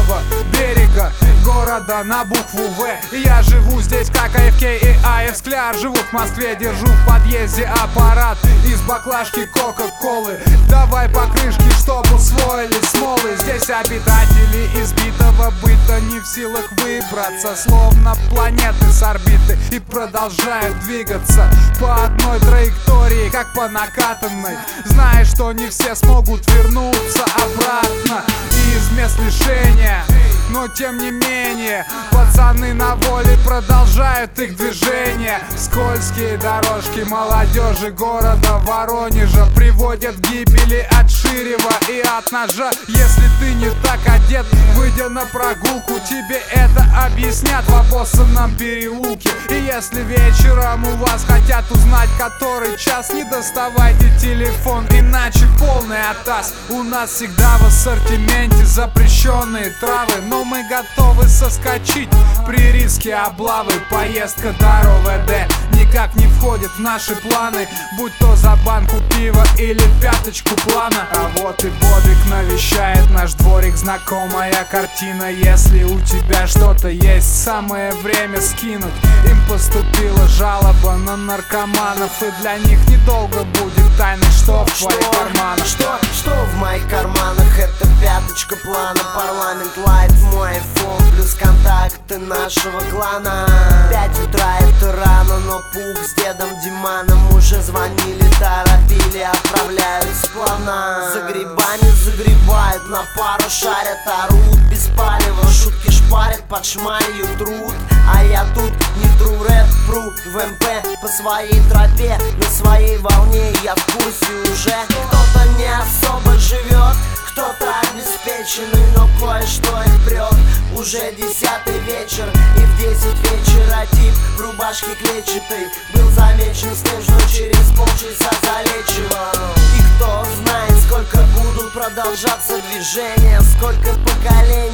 правого берега города на букву В. И я живу здесь как АФК и АФ Скляр. Живу в Москве, держу в подъезде аппарат из баклажки Кока-Колы. Давай по крышке, чтоб усвоили смолы. Здесь обитатели избитого быта не в силах выбраться, словно планеты с орбиты, и продолжают двигаться по одной траектории, как по накатанной, зная, что не все смогут вернуться обратно из мест лишения. Но тем не менее, пацаны на воле продолжают их движение. Скользкие дорожки молодежи города Воронежа приводят к гибели от Ширева и от Ножа. Если ты не так одет, выйдя на прогулку, тебе это объяснят в обоссанном переулке. И если вечером у вас хотят узнать, который час, не доставайте телефон, иначе полный атас. У нас всегда в ассортименте запрещенные травы, но мы готовы соскочить при риске облавы. Поездка до РОВД никак не входит в наши планы, будь то за банку пива или пяточку плана. А вот и Бобик навещает наш дворик, знакомая картина. Если у тебя что-то есть, самое время скинуть. Им поступила жалоба на наркоманов, и для них недолго будет тайной, что в твоих карманах. Что в моих карманах? Это пяточка плана, парламент лайт, мой айфон, плюс контакты нашего клана. 5 утра это рано, но Пух с дедом Диманом уже звонили, торопили, отправляются плана. Загребание загребают, на пару шарят, орут без палева, шутки шпарят, под шмалью труд. А я тут не тру рэп, пру в МП по своей тропе, на своей волне, я в курсе уже. Кто-то не особо живет, кто-то обеспеченный, но кое-что их прет. Уже 10-й вечер, и в 10 вечера тип в рубашке клетчатой был замечен с тем, что через полчаса залечивал. И кто знает, сколько будут продолжаться движения, сколько поколений